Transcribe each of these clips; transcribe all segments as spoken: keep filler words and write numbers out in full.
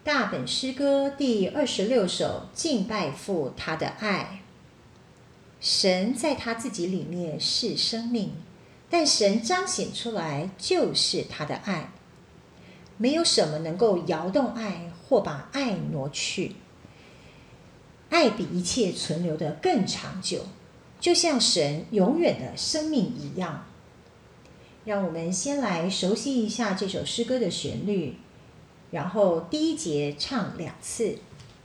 大本诗歌第二十六首，敬拜父他的爱。神在他自己里面是生命，但神彰显出来就是他的爱。没有什么能够摇动爱或把爱挪去。爱比一切存留的更长久，就像神永远的生命一样。让我们先来熟悉一下这首诗歌的旋律，然后第一节唱两次。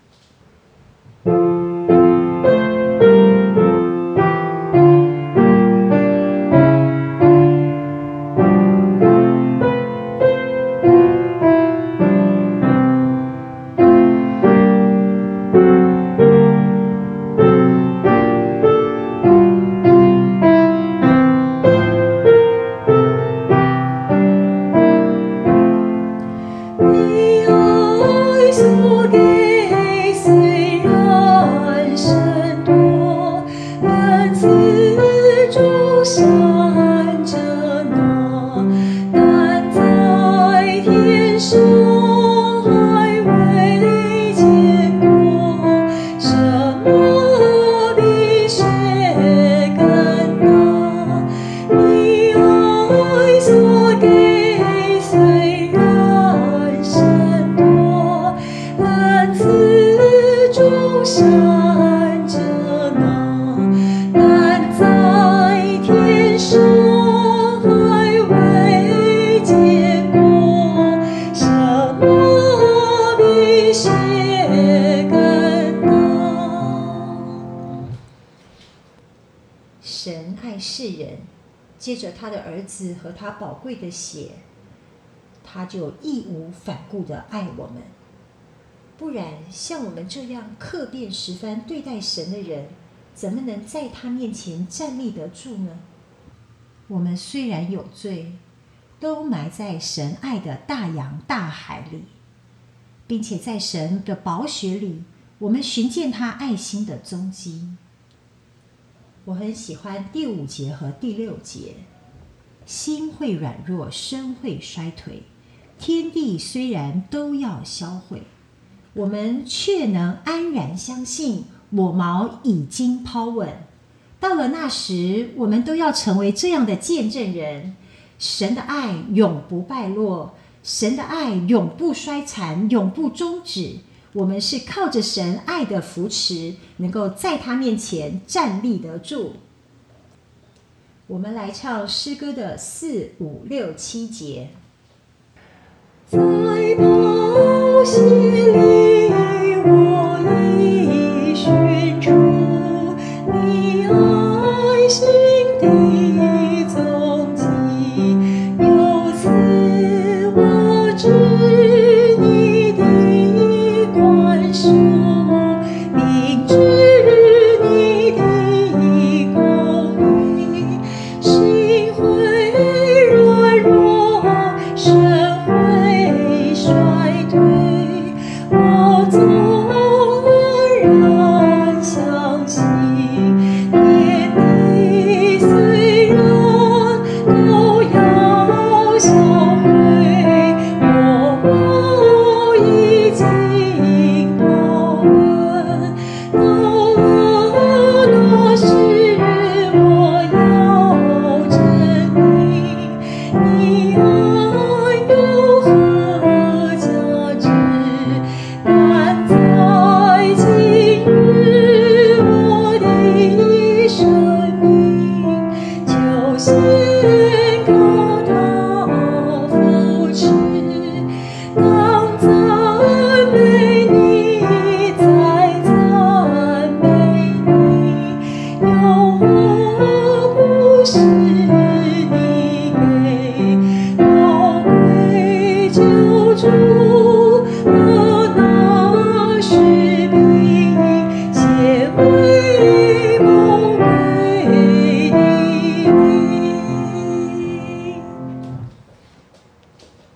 神爱世人，借着他的儿子和他宝贵的血，他就义无反顾地爱我们。不然，像我们这样刻变十番对待神的人，怎么能在他面前站立得住呢？我们虽然有罪，都埋在神爱的大洋大海里，并且在神的宝血里，我们寻见他爱心的踪迹。我很喜欢第五节和第六节，心会软弱，身会衰退，天地虽然都要销毁，我们却能安然相信我锚已经抛稳。到了那时，我们都要成为这样的见证人。神的爱永不败落，神的爱永不衰残，永不终止。我们是靠着神爱的扶持，能够在他面前站立得住。我们来唱诗歌的四、五、六、七节。在宝血里，我已寻出你爱心的踪迹，由此我知你的宽恕，明知你的公义，心会软弱，身会衰